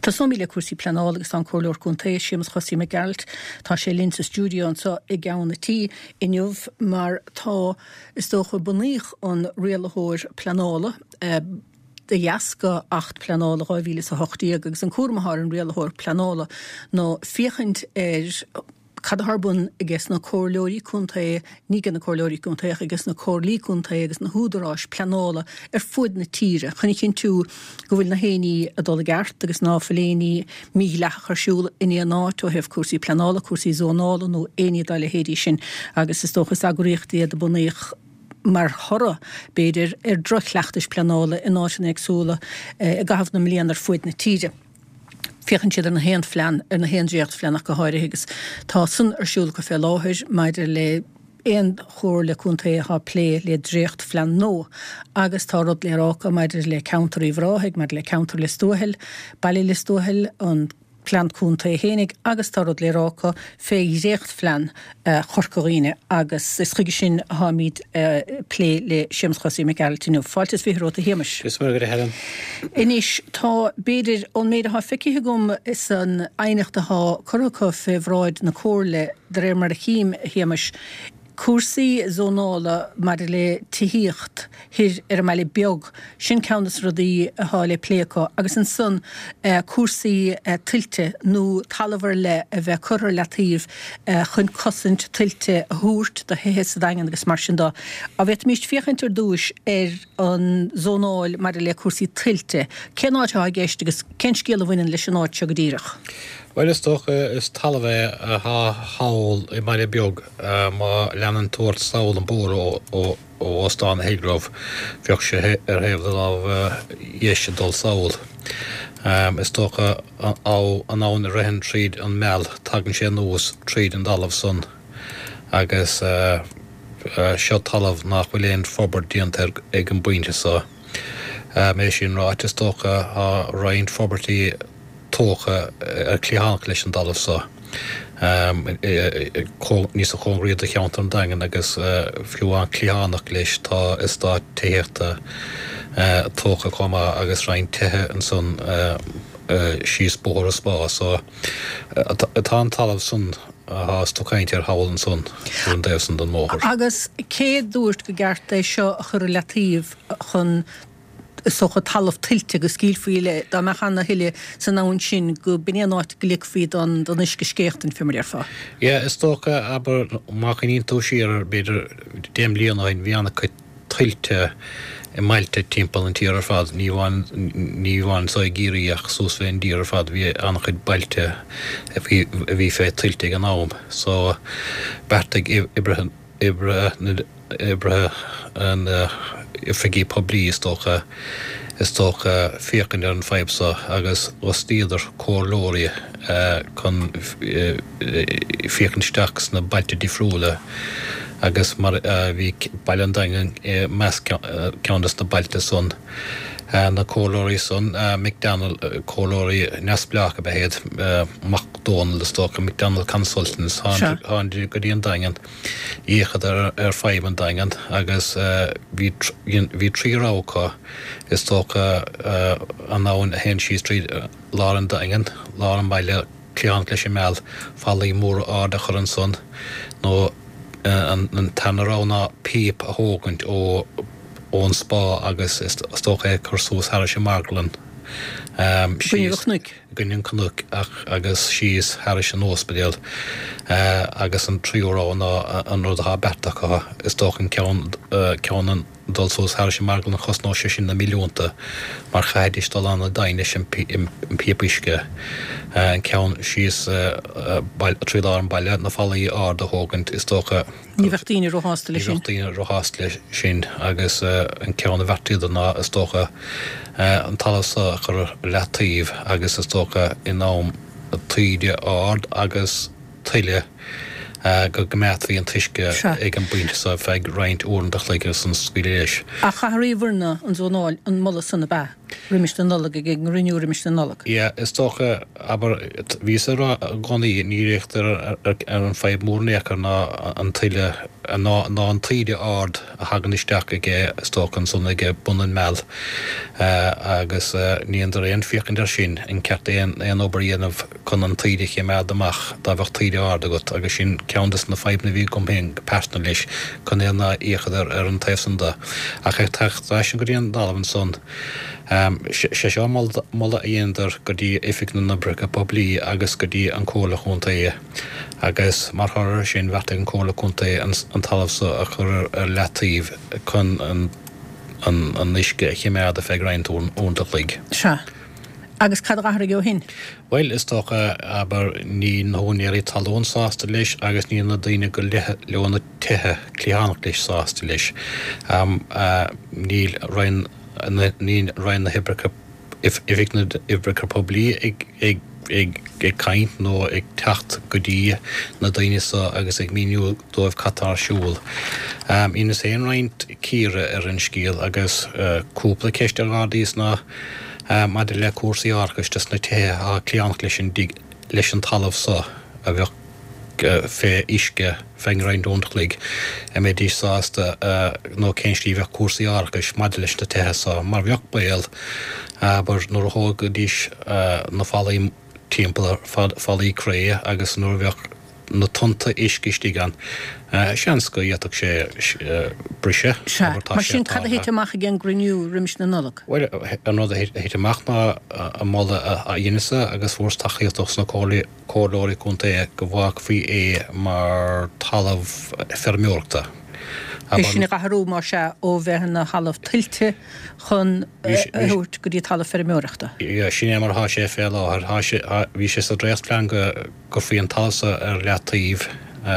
Tá somíle cuasí pleanála agus an cóir chunta simas chosí me galt tá sé linn sa stúdio an sa I gceannatí inniuh mar tá is dócha buníoch an rialthóir pleanála de jaasca 8 pleanála 2008 agus an cuarmathar an rialthóir pleanála nó fiechant Cadharbun agus na cóirleoirí chunta ní gan na cóirleoirí chunta agus na cóirlí chunta agus na húdarás pleanála fuid na tíre. Chnig cinn tú go bhfuil na héanaí a dul gart agus ná filéní mí lechar siúla iní náit ó heh cuasí pleanála, cuasí zónála nó éí daile héirí sin agus is dóchas aguríochtaí a bunaíoch mar thora beidir droch leachtas pleanála in áitina agsúla a gahaf na milliónar fuid na tíre. Fiechan siad na héan flean ar na héan dréocht fleanach go háir agus tá sun arsúla go fé láthir maidir le éon chóir le chunta ha plé le dréocht flean nó agus tá rud le rácha maidir le counter I bhráthig maidir le counter le stóhil, bailí le stóhil an plan chunta hénig agus tá rud le rácha fé réocht flean chorcoíine agus is chuige sin ha míad plé le siamschosí me galtinú. Fáiltas fi róta héimeis. Is mar go Helen. Inis tá beidir ón méid ha fici gom is an einachta ha corcha fé bhráid na cóirle de mar a chím héimeis cuasaí zónála mar le tíhíocht hir meile beag sin ceannas rudaí há le pléacha agus an son cuasaí tiltte nó talhar le a bheith chuir letíh chun cosint tiltte thuairt de héhé a dagan agus mar sin dá. A bheith míist fiochantar dúis an zónáil mar le cuasaí tiltte. Cén áid a gceist agus cén scéal a bhainean leis an áid se go díireach? Well, is toch is talve ha haul I meine biog ma lennen toort saul en boer o staan hegrov fjoksje hevde av jesje dol saul is toch au an aun rehen trid an mel tagen sé noos trid en dal of son agus shot talav nach willen forbert dient egen buintje so me sin ra is toch ha rein forberty tócha clíhanach leis an dalamh sa. Níos a chun riad a cheantar an dagan agus fiúán clíhanach leis tá is tá téirta tócha comma agus rain tethe an son síos bór a spá. So tá an talamh son stochaint hawl an son an déhsan an móthir. Agus cé dúirt go gart é seo chur relatív chun socha talamh tiltte go scílfuile dá mechanna hiile san náin sin go bíanaáit go liicfid an isce scéachtain fimar fa. Ja, is tócha aber máchanín tó siar beidir déim líonáin bhíanana chu tiltte I mailte timppel an tíar fad ní bhain sa gíiríach sús féin díar fad bhí annach chud bailte a bhí fé tiltte an nám. So bertig ibre an ifrigi publi is toch fiechan an feibsa agus ostíidir cóirlóri kan fiechan staks na balte di frúle agus mar vi bailandangan mes ceandas na balte son na cóirlóri son McDonald cóirlóri nesbleach a behéad McDonald is toch McDonald Consultants han godíon dangan íchad feiban dangan agus vi trí rácha is toch an náin hen sí street láran dangan láran baile clean leis mel fallí mór áda chur an son nó an tanrána píp a hógant ó ón spá agus is toch chursús har sé marglan Gunnin cnúc agus síos har sé nóspedéal agus an tríórá an rud a bertacha is toch an ceanan dulsús har sé marglan chosná sé sin na milliúnta mar chaidis dal an a daine sin pípiske an cean síos trídá an baile na fallaí áda hógant is toch Níhachtíine rohástile sin. Níhachtíine rohástile sin agus an ceanna vertíidirna is toch an talasa chur letíh agus is tócha in nám tríide ád agus tuile go gomeat hí an tuisce ag an buinte sa feig roiint úrandach le san scuiléis. A charíomhna an zónáil an molla sanna ba. Riimiiste nola ag an riú riimiiste nola. Ja, is tócha aber ví gonaí níréchttar ar an feib múrnéachar ná an tuile ná an tríide ard a hagan isteach ige stóchan sanna ige bunan mell agus níon ar éon fiochan ar sin in ceart éon obair dhéanamh chun an tríide ché mead amach dá bheith tríide ard agat agus sin ceantas na feibna bhí gom héin persna leis chun éanna íchadar ar an taifsanda a ché techt sin go dtíon dálamhan son. sé seo molla aondar go dtí ificna na brica poblí agus go dtí an cóla chunta agus mar thoir sin bheta an cóla chunta an talamhsa a chur ar letíomh chun an isce chiméad a feig reintún únta lig. Se. Agus cad gahar go hin? Well, is tócha aber ní hónéirí talún sásta leis agus ní na daine go leona tithe clíánach leis sásta leis. Níl rein na hibrica if na hibrica poblí ag caint nó ag techt go dtí na daine sa agus ag míniú dóibh catar siúil. Inas éon roint círe ar an scíal agus cúpla ceiste rádíos na maidir le cuasaí arcas just na tithe a clíánach leis an talamh sa a bheith fé isce fein reindóntalig mé dí sásta nó céinslí bheith cuasaí arcas maidir leis na tithe sa mar bheoch bail aber nuair a thóg dís na fálaí timpeall fálaí cré agus nuair bheoch na tonta iscistí gan. Seans go dhéach sé brise. Mar sin cad héite amach gin griniú riimiis na nolach? Well, an rud héite amach ná a molla a dhéanasa agus fórs tachaíochtach na cólóirí chunta go bhhaach faoi mar talamh fermiúachta. Is sinna gaharú mar se ó bheithan na halamh tiltte chun thuirt go dtí talamh fermiúachta. Sin mar há sé fé láthir bhí sé sa dréasplán go faoi an talsa ar leatíomh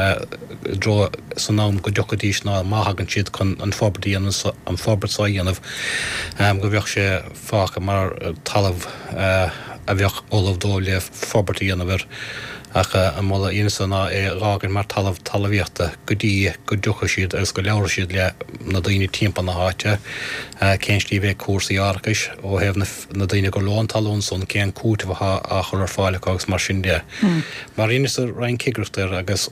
dro san nám go deocadís ná maithagann siad chun an forbartí an forbartá dhéanamh go bheoh sé fácha mar talamh a bheoh ólamh dó le forbartí dhéanamh ach an molla ionsanna rágan mar talabhíochta go dtí go dúcha siad agus go leabhar siad le na daoine timpeall na háite céinslí bheith cuasaí arcas ó hebh na daoine go leán talún son céan cúta bheit a chur ar fáile agus mar sin de. Mar ionasa rein cigrachtar agus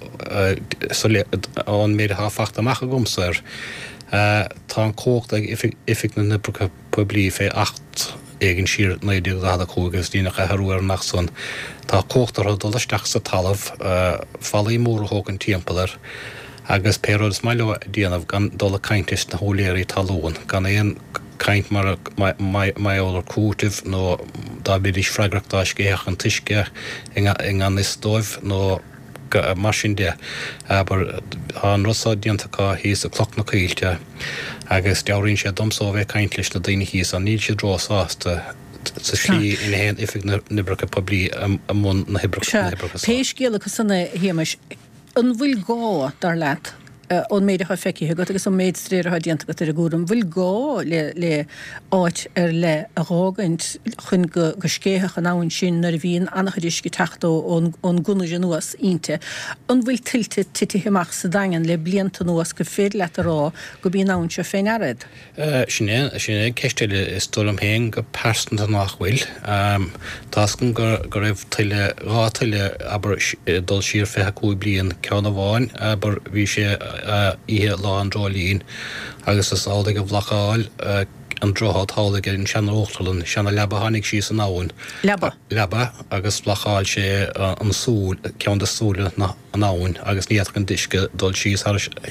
an méid há fachta amach a gomsair tá an cócht ag ific na nibrica poblí fé 8 éigen siar naidíag a chugus dínach a harúar nach son. Tá cóchtar dul isteach sa talamh fálaí mór thógan timppeallar agus péród is maile díanamh gan dul a caintis na hóléirí talún gan éon caint mar maiollar cútah nó dá bid is freigrachtáis géach an tuisce in an is dóibh nó mar sin de aber an rosa diantacha hís a cloch na cíilte agus dearín sé domsó bheith caintlis na daoine hís a níl sé drósásta sa slí in héan ifig na nibrica poblí a mún na hibrica. Péis géala go sanna héimeis an bhfuil gá dar leat ón méid a feici go agus an méid stréir a dianta go ar a gúram bhfuil gá le áit ar le a rágaint chun go scéthe an áhain sin nar bhíon annachchadís go teachtó ón gúna nuas ínte. An bhfuil tiltte tithiach sa dagan le blianta nuas go féad le a rá go bíon áhain se féin airad. Sinné ceistile is dul am héin go persanta nachhfuil. Táscan go raibh tuile rá tuile aber dul siar fethe cúi blion ceanna bháin aber bhí sé ihe lá an drolín agus is áda go bhlaáil an drohad hála an seanna óchtalan seanna leba hánig sí san áhain. Leba agus bhlaáil sé an súl cean de súla an áhain agus níiad an disce dul síos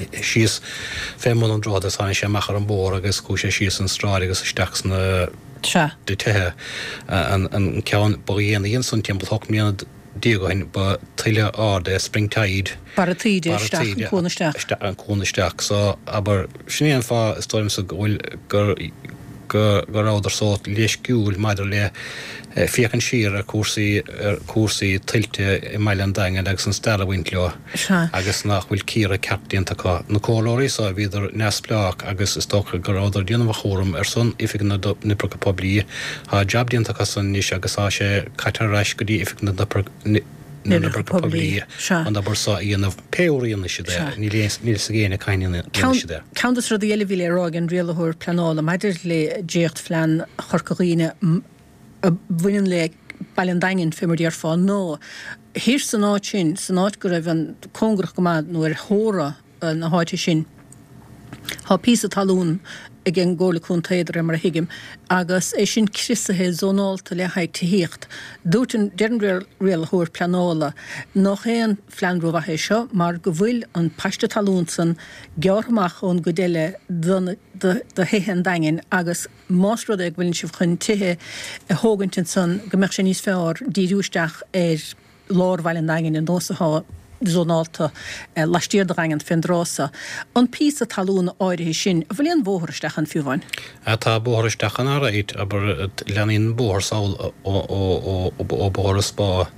fémún an drohad is hána sé mechar an bór agus cú sé síos an stráid agus isteach na de tuthe an cean boríana íon san timp thug míanana díagain ba tuile áda springtide Bara tíide isteach an cúnaisteach so aber sinné an fá stoim sa bhfuil gur áidir sót leis giúil maidir le fiachan siar a cuasaí tiltte i maiile an dagan agus an starhaint leo agus nach bhfuil círa captaíontacha na cólóirí sa bhíidir neasplaach agus is tócha gur áidir díanamh chóram ar son ifig na nibrica poblí há jobdíontacha san níos agus á sé caitarráis go dtí ifig na publi an da borsa íanamh peúíonna si níl sa géine caiine si. Counttas rud eile bhíle rá an rialthúir planála maidir le déocht flean chorcaíine a bhuiin le bailin dain fimar fá nó. Hir san áit sin san áit go raibh an congrach gomád nó thóra na háite sin. Tá pí a talún ag an ggóla chun téidir mar a hiigim, agus é sin crisathe zónálta le haid tííocht. Dúirt an dean rialthúir planála nach éon fleanrúhathe seo mar go bhfuil an paiste talún san gearmach ón go déile de héhan dain agus másrad ag bhfuiln sibh chun tuthe thógantin san go meach sé níos fearr díúisteach lárhhailin dain in nósaá zonálta leistíir rangan findrása. An pí a talún áirithe sin, a bhfuil an bóthirsteach an fiúhain? Tá bóthirsteach an áid, aber leanín bóthirsáil ó bóthir spá.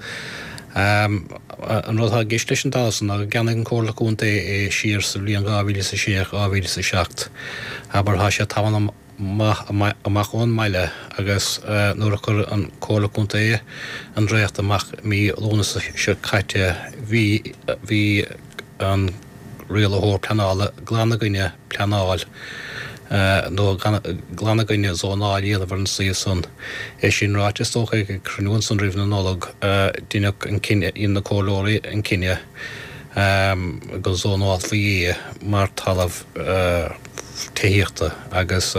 An rudtha gist leis an dásan a gan an cólaúnta é siar sa bblion 2006 2007, aber há sé taban amach ón meile agus nuair a chur an cólaúnta é an récht amach mí lónas se caite hí an rialthúir planála glanagaine planáil nó glanagaine zónáil iadamh an sí san. É sin ráte tócha ag cruún san rih na nólag duine an cinne in na cólóirí an cinne go zónáil faí mar talamh tííochta agus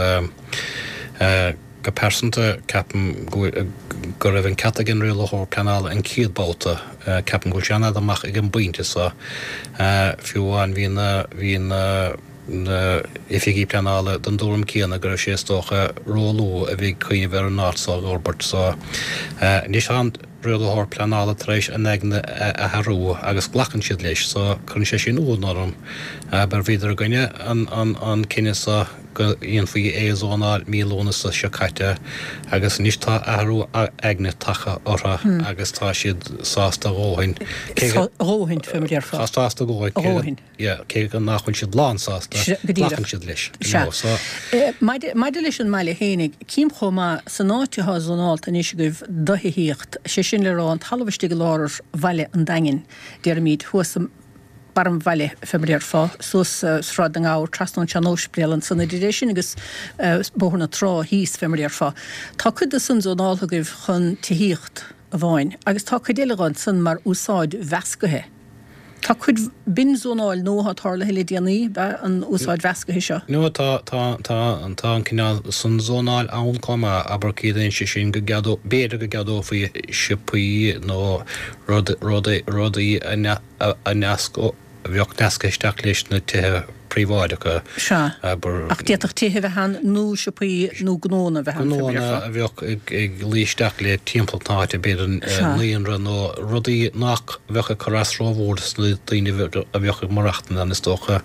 go persanta ceapan go raibh an catagin rialthúir planála an cíadbáta ceapan go seanad amach ag an buinte sa fiúháin hín ifigí planála den dúram cíanna gur sé tócha rólú a bhí chuoine bhar an nátsa Robert sa níos an rialthúir planála taréis an eagna a tharú agus ghlachan siad leis sa chun sé sin únarm bar bhíidir gine an cinine sa go íon faoi éazónáil mílóna sa se caite agus níos tá ahrú eagna tacha ortha agus tá siad sásta róhain. Róhain fimar fá. Sásta góhain. Cé go nachhain siad lán sásta ghlachan siad leis. Maidir leis an meile hénig, cím chomá san áitithe zónálta níos goibh dothíocht sé sin le rá an talmhaiste go láir bhaile an dain dear míad thuasam barm bhaile fimar fá sos sráid an áir trasnán teanós brealan san idir sin agus bóthna trá híos fimar fá. Tá chud san zónálta goibh chun tííocht a bháin, agus tá chudéileáin san mar úsáid vescathe. Tá chud bin zónáil nóha tála heile déanaí an úsáid vescathe seo? No tá an cinál san zónáil ann comma aber céadaon sé sin go gadó béidir go gadó faoi sipaí nó rudaí a neasco bheocht neasca isteach leis na tuthe príváidecha. Ach déach tuthe bheithan nó sipaí nó gnóna bheithan. Gnóna a bheoch ag líisteach le timpplatáte beidir líonra nó rudaí nach bheocha choras ráhórdas le daoine a bheocha marachtain an is tócha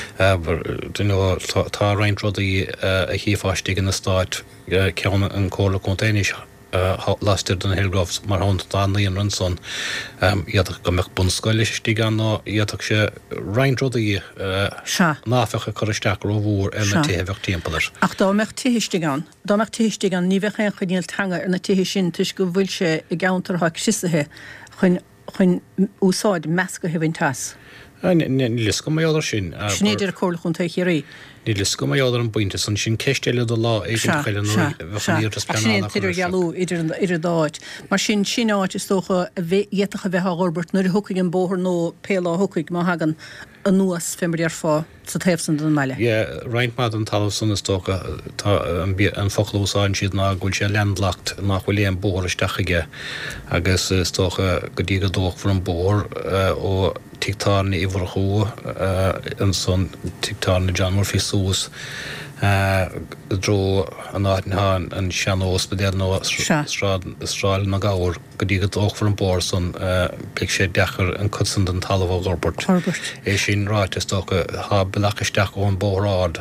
tá reint rudaí a híomháiste in na stáit ceanna an cóla contéis lastir den Hillgrafs mar hon dan íon ranson iadach go meach bunscoile tí gan nó iadach sé reinrodí náfecha choristeach róhúr na tíheh timpplair. Ach dá meach tíhiiste gan. Dá meach tíhiiste gan ní bheith chuníil tanga ar na tíhi sin tuis go bhfuil sé i gaantartha sisathe chun úsáid measca hehinn tas. Nílis go maiáidir sin. Snéidir cóla chun taichéirí. Nílis go maiáidir an buinte san sin ceistéile do lá é sin tiidir gealú idir dáid. Mar sin áit is tócha dhéatacha bheith Robert nuair thucaigh an bóthir nó péla thucaigh má hagan a nuas fimar fá sa taobhsan den meile. Reint an talamh san is tócha an fochlósáin siad ná gúil sé leanlacht nach bhfuil an bóthiristeach agus is tócha go dtí go dóch for an bóthir ó tictárna ihharchú an son tictárna John Murphy Sús dro an áitnán an seanós bedéal nó Stráil na gáir go dtí go dóch for an bór son plic sé dechar an cudsan den talamh Robert. É sin ráit is tócha há belachaisteach ó an bórád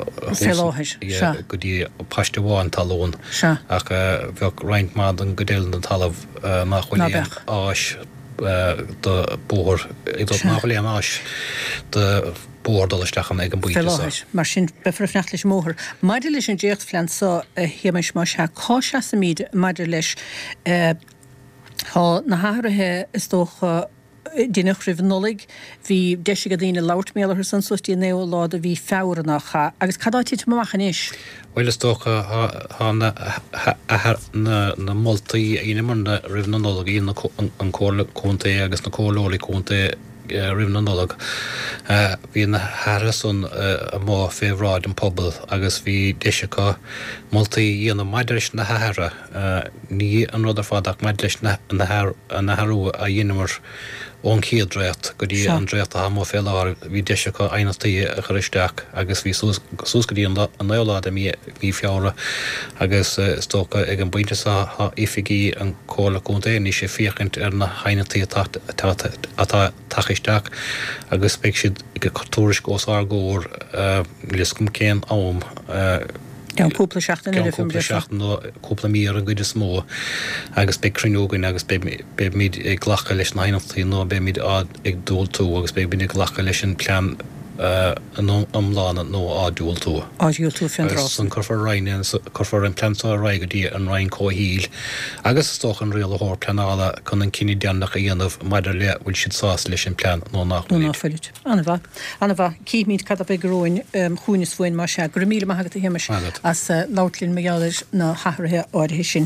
go dtí paiste bháin talún ach bheoh reint mád an godéil den talamh nach bhfuil áis de bór nachlé an áis de bórdalistechan ag an buinte. Mar sin befrifnecht leis móthir. Maidir leis an déocht flean sa héimeis mar se cá se sa míad maidir leis Tá na háirithe is tócha Dinach rih nolig, hí de go dtíine lautmélar san sotí neo lá a bhí férannach agus cadátíid machchan is. Well is tócha na moltaí inimar na rihnanolog í an cónta agus na cólólaí cónta rihnanolog. Bhí na Harrison a má féhráid an pobl agus bhí deisiá moltaí íana maidiris na hara ní an rud fádach maidiris na Harú a dhéanamar ón chéadréat go dtí an dréat a má féile bhí deisiá ainatíí a choristeach agus bhí sús go dtí an éolád bhí feára agus tócha ag an buinte sa ifigí an cóla cónta ní sé fiachint ar na hainatíí atá tachisteach agus speic siad go cultúris gós argóir liscum céan ám Gan cúpla seachtain cúpla mí an gcuide smó agus be crinúgan agus be míid ag ghlacha leis na hainachtaí nó be míid ag dúil tú agus be míid ag ghlacha leis an plean an amlána nó ádúil tú. Ádúil tú findrá. San corfar rainin, corfar an plantá raig go dtí an rain cóhíl. Agus is tóch an réal hór planála chun an cinine deannach a dhéanamh maidir le bhfuil siad sás leis an plean nó náfuid. Anna bha, cí míid cad a be gróin chúnis fuin mar se, gur míle maithagad a héimeis as lautlín meáidir na háirithe áirithe sin.